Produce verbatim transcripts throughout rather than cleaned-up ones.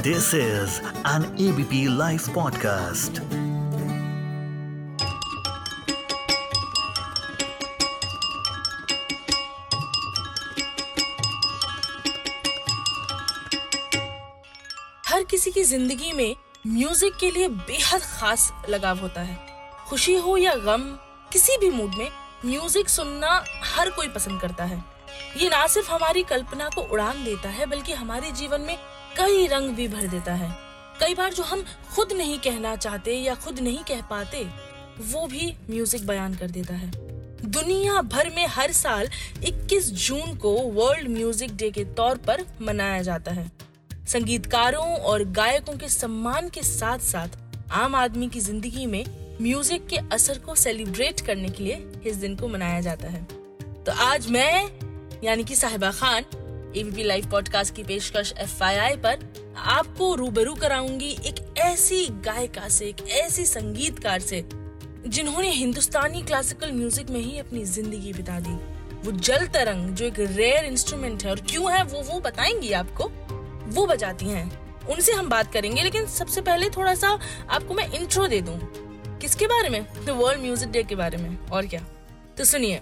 This is an A B P Life podcast. हर किसी की जिंदगी में म्यूजिक के लिए बेहद खास लगाव होता है। खुशी हो या गम, किसी भी मूड में म्यूजिक सुनना हर कोई पसंद करता है। ये ना सिर्फ हमारी कल्पना को उड़ान देता है, बल्कि हमारे जीवन में कई रंग भी भर देता है। कई बार जो हम खुद नहीं कहना चाहते या खुद नहीं कह पाते, वो भी म्यूजिक बयान कर देता है। दुनिया भर में हर साल इक्कीस जून को वर्ल्ड म्यूजिक डे के तौर पर मनाया जाता है। संगीतकारों और गायकों के सम्मान के साथ साथ आम आदमी की जिंदगी में म्यूजिक के असर को सेलिब्रेट करने के लिए इस दिन को मनाया जाता है। तो आज मैं यानी कि साहिबा खान एबीपी लाइव पॉडकास्ट की पेशकश एफ आई आई पर आपको रूबरू कराऊंगी एक ऐसी गायिका से, एक ऐसी संगीतकार से जिन्होंने हिंदुस्तानी क्लासिकल म्यूजिक में ही अपनी जिंदगी बिता दी। वो जल तरंग, जो एक रेयर इंस्ट्रूमेंट है और क्यों है वो वो बताएंगी आपको, वो बजाती हैं। उनसे हम बात करेंगे, लेकिन सबसे पहले थोड़ा सा आपको मैं इंट्रो दे दूं। किसके बारे में? तो वर्ल्ड म्यूजिक डे के बारे में। और क्या, तो सुनिए।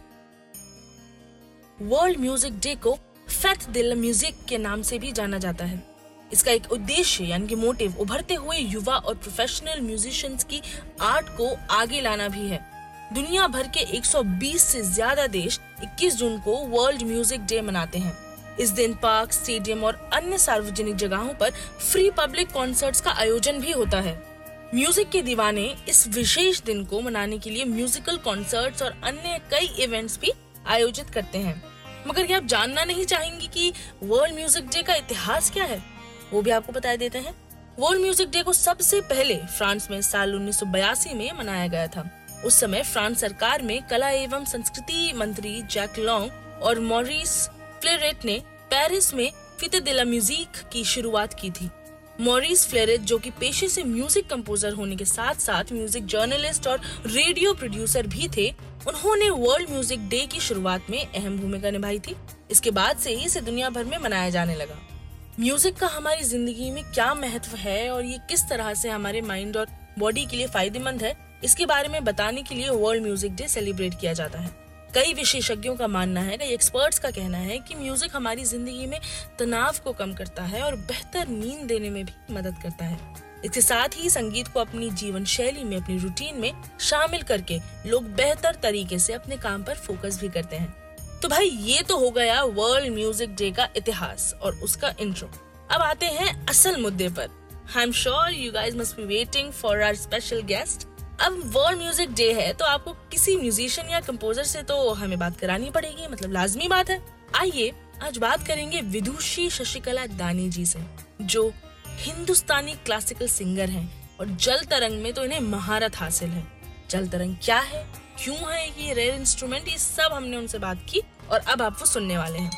वर्ल्ड म्यूजिक डे को फेथ दे ला म्यूजिक के नाम से भी जाना जाता है। इसका एक उद्देश्य यानी कि मोटिव उभरते हुए युवा और प्रोफेशनल म्यूजिशियंस की आर्ट को आगे लाना भी है। दुनिया भर के एक सौ बीस से ज्यादा देश इक्कीस जून को वर्ल्ड म्यूजिक डे मनाते हैं। इस दिन पार्क, स्टेडियम और अन्य सार्वजनिक जगहों पर फ्री पब्लिक कॉन्सर्ट्स का आयोजन भी होता है। म्यूजिक के दीवाने इस विशेष दिन को मनाने के लिए म्यूजिकल कॉन्सर्ट्स और अन्य कई इवेंट्स भी आयोजित करते हैं। मगर क्या आप जानना नहीं चाहेंगे कि वर्ल्ड म्यूजिक डे का इतिहास क्या है? वो भी आपको बता देते हैं। वर्ल्ड म्यूजिक डे को सबसे पहले फ्रांस में साल उन्नीस सौ बयासी में मनाया गया था। उस समय फ्रांस सरकार में कला एवं संस्कृति मंत्री जैक लॉन्ग और मॉरिस फ्लेरेट ने पेरिस में फेथ दे ला म्यूजिक की शुरुआत की थी। मॉरिस फ्लेरेट, जो कि पेशे से म्यूजिक कंपोजर होने के साथ साथ म्यूजिक जर्नलिस्ट और रेडियो प्रोड्यूसर भी थे, उन्होंने वर्ल्ड म्यूजिक डे की शुरुआत में अहम भूमिका निभाई थी। इसके बाद से ही इसे दुनिया भर में मनाया जाने लगा। म्यूजिक का हमारी जिंदगी में क्या महत्व है और ये किस तरह से हमारे माइंड और बॉडी के लिए फायदेमंद है, इसके बारे में बताने के लिए वर्ल्ड म्यूजिक डे सेलिब्रेट किया जाता है। कई विशेषज्ञों का मानना है, कई एक्सपर्ट्स का कहना है कि म्यूजिक हमारी जिंदगी में तनाव को कम करता है और बेहतर नींद देने में भी मदद करता है। इसके साथ ही संगीत को अपनी जीवन शैली में, अपनी रूटीन में शामिल करके लोग बेहतर तरीके से अपने काम पर फोकस भी करते हैं। तो भाई, ये तो हो गया वर्ल्ड म्यूजिक डे का इतिहास और उसका इंट्रो। अब आते हैं असल मुद्दे पर। I am sure you guys must be waiting for our special guest. अब वर्ल्ड म्यूजिक डे है तो आपको किसी म्यूजिशियन या कंपोजर से तो हमें बात करानी पड़ेगी, मतलब लाजमी बात है। आइए आज बात करेंगे विदुषी शशिकला दानी जी से, जो हिंदुस्तानी क्लासिकल सिंगर हैं और जल तरंग में तो इन्हें महारत हासिल है। जल तरंग क्या है, क्यों है ये रेयर इंस्ट्रूमेंट, ये सब हमने उनसे बात की और अब आप वो सुनने वाले हैं।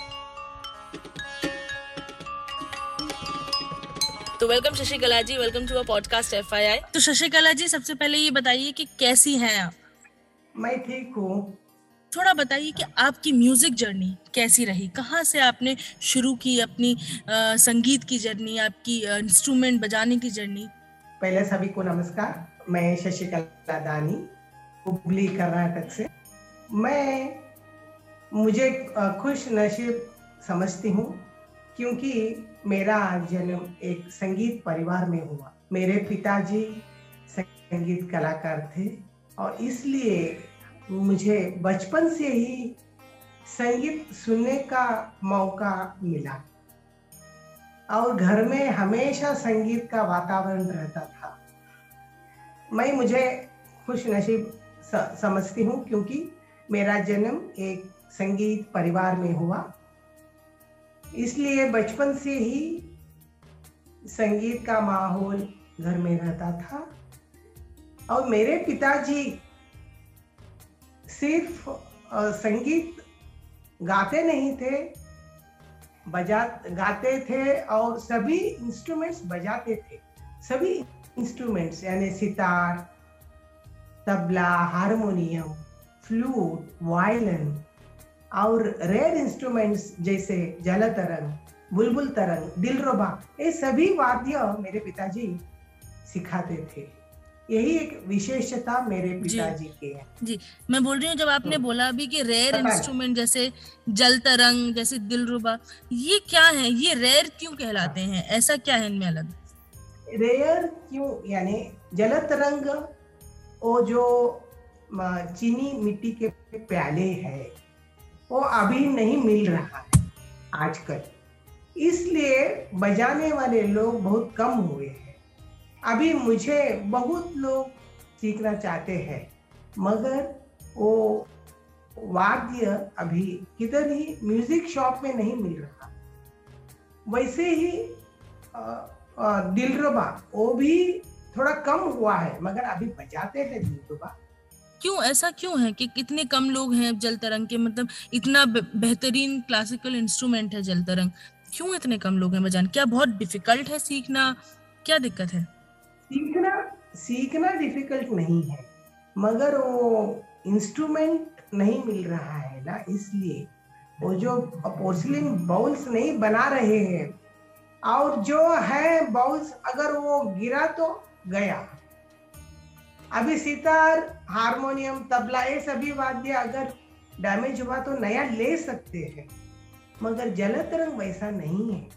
तो welcome Shashikala ji, welcome to our podcast F I I. तो शशिकला जी, सबसे पहले ये बताइए कि कैसी हैं आप? मैं ठीक हूँ। थोड़ा बताइए कि आपकी म्यूजिक जर्नी कैसी रही, कहाँ से आपने शुरू की अपनी आ, संगीत की जर्नी, आपकी इंस्ट्रूमेंट बजाने की जर्नी? पहले सभी को नमस्कार। मैं शशिकला दानी, हुबली कर्नाटक से। मैं मुझे खुश नसीब समझती हूँ क्योंकि मेरा जन्म एक संगीत परिवार में हुआ। मेरे पिताजी संगीत कलाकार थे और इसलिए मुझे बचपन से ही संगीत सुनने का मौका मिला और घर में हमेशा संगीत का वातावरण रहता था। मैं मुझे खुश नसीब समझती हूँ क्योंकि मेरा जन्म एक संगीत परिवार में हुआ। इसलिए बचपन से ही संगीत का माहौल घर में रहता था और मेरे पिताजी सिर्फ संगीत गाते नहीं थे, बजा गाते थे और सभी इंस्ट्रूमेंट्स बजाते थे। सभी इंस्ट्रूमेंट्स यानी sitar, tabla, harmonium, flute, violin और रेयर इंस्ट्रूमेंट्स जैसे जलतरंग, बुलबुल तरंग, दिलरुबा, ये सभी वाद्य मेरे पिताजी सिखाते थे। यही एक विशेषता मेरे जी पिताजी के है। जी मैं बोल रही हूँ, जब आपने हम्म, बोला अभी कि रेयर पता इंस्ट्रूमेंट जैसे जल तरंग, जैसे दिलरुबा, ये क्या है? ये रेयर क्यों कहलाते नहीं, हैं? ऐसा क्या है इनमें अलग? रेयर क्यों, यानी जल तरंग वो जो म, चीनी मिट्टी के प्याले है वो अभी नहीं मिल रहा है आजकल, इसलिए बजाने वाले लोग बहुत कम हुए हैं। अभी मुझे बहुत लोग सीखना चाहते हैं, मगर वो वाद्य अभी किधर ही म्यूजिक शॉप में नहीं मिल रहा। वैसे ही अ, अ, दिलरुबा वो भी थोड़ा कम हुआ है, मगर अभी बजाते हैं दिलरुबा। क्यों ऐसा क्यों है कि कितने कम लोग हैं अब जल तरंग के? मतलब इतना बे- बेहतरीन क्लासिकल इंस्ट्रूमेंट है जल तरंग, क्यों इतने कम लोग हैं बजाने? क्या बहुत डिफिकल्ट है सीखना? क्या दिक्कत है? सीखना सीखना डिफिकल्ट नहीं है, मगर वो इंस्ट्रूमेंट नहीं मिल रहा है ना, इसलिए वो जो पोर्सिलिन बाउल्स नहीं बना रहे हैं, और जो है बाउल्स अगर वो गिरा तो गया। अभी सितार, हारमोनियम, तबला, ये सभी वाद्य अगर डैमेज हुआ तो नया ले सकते हैं, मगर जल तरंग वैसा नहीं है।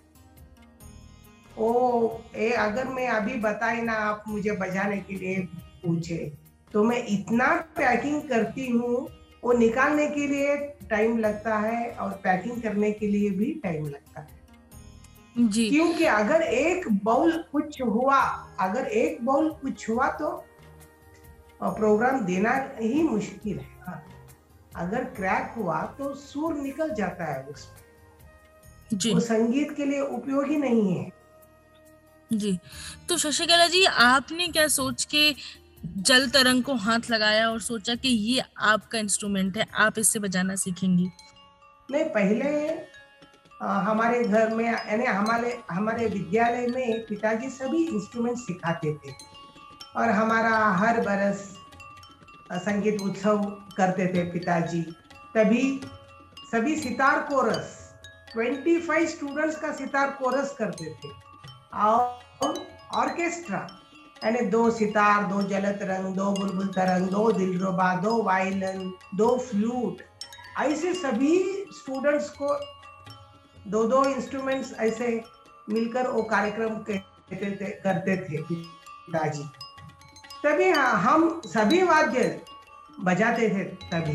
ओ ए, अगर मैं अभी बताई ना, आप मुझे बजाने के लिए पूछे तो मैं इतना पैकिंग करती हूँ, वो निकालने के लिए टाइम लगता है और पैकिंग करने के लिए भी टाइम लगता है। जी क्योंकि अगर एक बाउल कुछ हुआ अगर एक बाउल कुछ हुआ तो प्रोग्राम देना ही मुश्किल है। हाँ, अगर क्रैक हुआ तो सुर निकल जाता है उसमें, जी वो संगीत के लिए उपयोगी नहीं है। जी तो शशिकला जी, आपने क्या सोच के जल तरंग को हाथ लगाया और सोचा कि ये आपका इंस्ट्रूमेंट है, आप इससे बजाना सीखेंगी? नहीं, पहले आ, हमारे घर में यानी हमारे हमारे विद्यालय में पिताजी सभी इंस्ट्रूमेंट सिखाते थे, और हमारा हर बरस संगीत उत्सव करते थे पिताजी। तभी सभी सितार कोरस, पच्चीस स्टूडेंट्स का सितार कोरस करते थे, और ऑर्केस्ट्रा यानी दो सितार, दो जल तरंग, दो बुलबुल तरंग, दो दिलरुबा, दो वायलिन, दो फ्लूट, ऐसे सभी स्टूडेंट्स को दो दो इंस्ट्रूमेंट्स ऐसे मिलकर वो कार्यक्रम करते थे करते थे पिताजी। तभी हम सभी वाद्य बजाते थे। तभी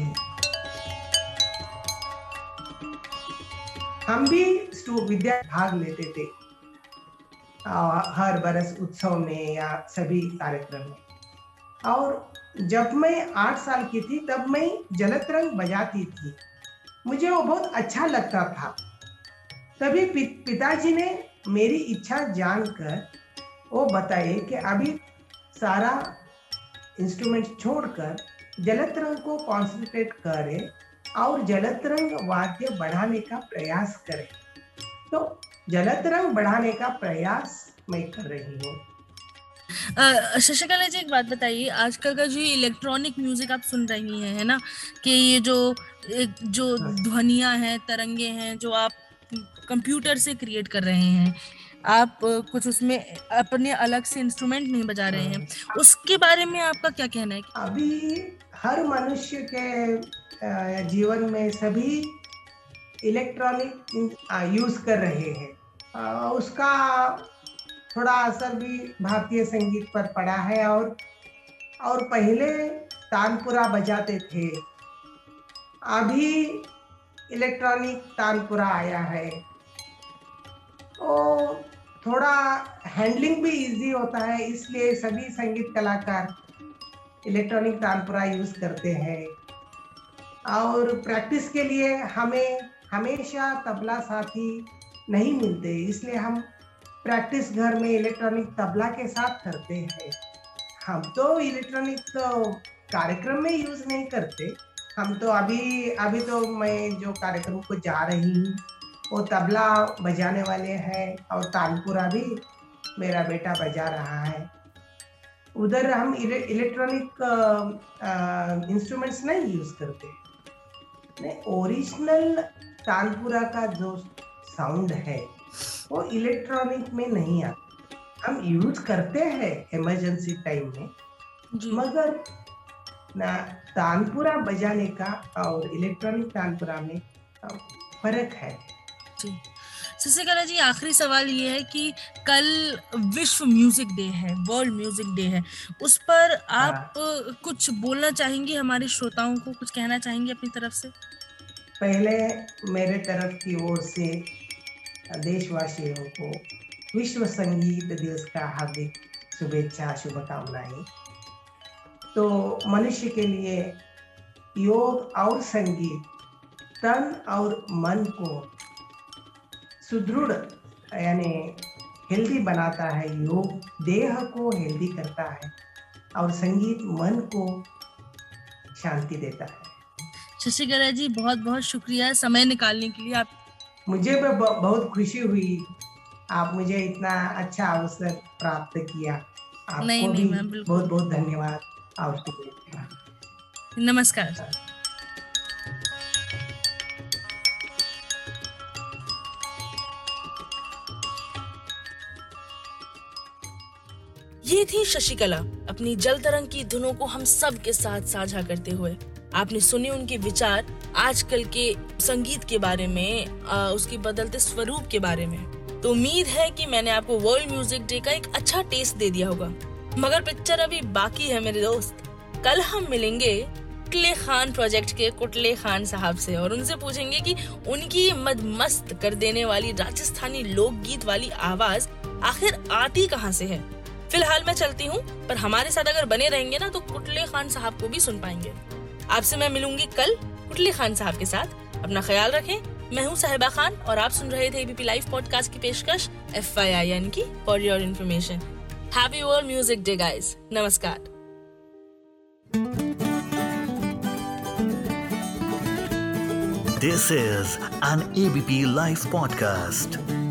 हम भी विद्या भाग लेते थे आ, हर बरस उत्सव में या सभी कार्यक्रम में। और जब मैं आठ साल की थी तब मैं जलतरंग बजाती थी, मुझे वो बहुत अच्छा लगता था। तभी पि, पिताजी ने मेरी इच्छा जानकर वो बताए कि अभी सारा इंस्ट्रूमेंट छोड़कर जलतरंग को कॉन्सेंट्रेट करें और जलतरंग वाद्य बढ़ाने का प्रयास करें। तो जलतरंग बढ़ाने का प्रयास मैं कर रही हूँ। अ, शशिकला जी, एक बात बताइए, आजकल का जो इलेक्ट्रॉनिक म्यूजिक आप सुन रही हैं, है ना, कि ये जो एक जो ध्वनियां हैं, तरंगे हैं, जो आप कंप्यूटर से क्रिएट कर रहे हैं, आप अ, कुछ उसमें अपने अलग से इंस्ट्रूमेंट नहीं बजा रहे हैं, उसके बारे में आपका क्या कहना है? अभी हर मनुष्य के अ, जीवन में सभी इलेक्ट्रॉनिक यूज कर रहे हैं। अ, उसका थोड़ा असर भी भारतीय संगीत पर पड़ा है। और और पहले तानपुरा बजाते थे, अभी इलेक्ट्रॉनिक तानपुरा आया है, तो थोड़ा हैंडलिंग भी इजी होता है, इसलिए सभी संगीत कलाकार इलेक्ट्रॉनिक तानपुरा यूज करते हैं। और प्रैक्टिस के लिए हमें हमेशा तबला साथी नहीं मिलते, इसलिए हम प्रैक्टिस घर में इलेक्ट्रॉनिक तबला के साथ करते हैं। हम तो इलेक्ट्रॉनिक कार्यक्रम में यूज नहीं करते। हम तो अभी अभी तो मैं जो कार्यक्रम को जा रही हूँ वो तबला बजाने वाले हैं, और तानपुरा भी मेरा बेटा बजा रहा है। उधर हम इलेक्ट्रॉनिक इंस्ट्रूमेंट्स नहीं यूज करते। नहीं, ओरिजिनल तानपुरा का जो साउंड है वो इलेक्ट्रॉनिक में नहीं आता। हम यूज करते हैं इमरजेंसी टाइम में, जी मगर ना तानपुरा बजाने का और इलेक्ट्रॉनिक तानपुरा में अ, फर्क है। जी। शशिकला जी, आखिरी सवाल ये है कि कल विश्व म्यूजिक डे है, वर्ल्ड म्यूजिक डे है, उस पर आप हाँ, अ, कुछ बोलना चाहेंगे हमारे श्रोताओं को, कुछ कहना चाहेंगे अपनी तरफ से? पहले मेरे तरफ की ओर से देशवासियों को विश्व संगीत दिवस का हार्दिक शुभेच्छा, शुभकामनाएं। तो मनुष्य के लिए योग और संगीत तन और मन को सुदृढ़ यानी हेल्दी बनाता है। योग देह को हेल्दी करता है और संगीत मन को शांति देता है। शशिकला जी, बहुत बहुत शुक्रिया समय निकालने के लिए। आप मुझे भी ब- बहुत खुशी हुई, आप मुझे इतना अच्छा अवसर प्राप्त किया। नहीं आपको नहीं भी मैम, बिल्कुल। बहुत बहुत धन्यवाद और शुक्रिया। नमस्कार। ये थी शशिकला, अपनी जल तरंग की धुनों को हम सब के साथ साझा करते हुए। आपने सुने उनके विचार आजकल के संगीत के बारे में, आ, उसके बदलते स्वरूप के बारे में। तो उम्मीद है कि मैंने आपको वर्ल्ड म्यूजिक डे का एक अच्छा टेस्ट दे दिया होगा। मगर पिक्चर अभी बाकी है मेरे दोस्त। कल हम मिलेंगे कुटले खान प्रोजेक्ट के कुटले खान साहब से और उनसे पूछेंगे कि उनकी मदमस्त कर देने वाली राजस्थानी लोकगीत वाली आवाज आखिर आती कहाँ से है। फिलहाल मैं चलती हूँ, पर हमारे साथ अगर बने रहेंगे ना तो कुटले खान साहब को भी सुन पाएंगे। आपसे मैं मिलूंगी कल कुटले खान साहब के साथ। अपना ख्याल रखें। मैं हूँ साहिबा खान और आप सुन रहे थे एबीपी लाइव पॉडकास्ट की पेशकश एफ आई आई यानी कि for your information. Happy world music day guys. नमस्कार। This is an A B P Live podcast.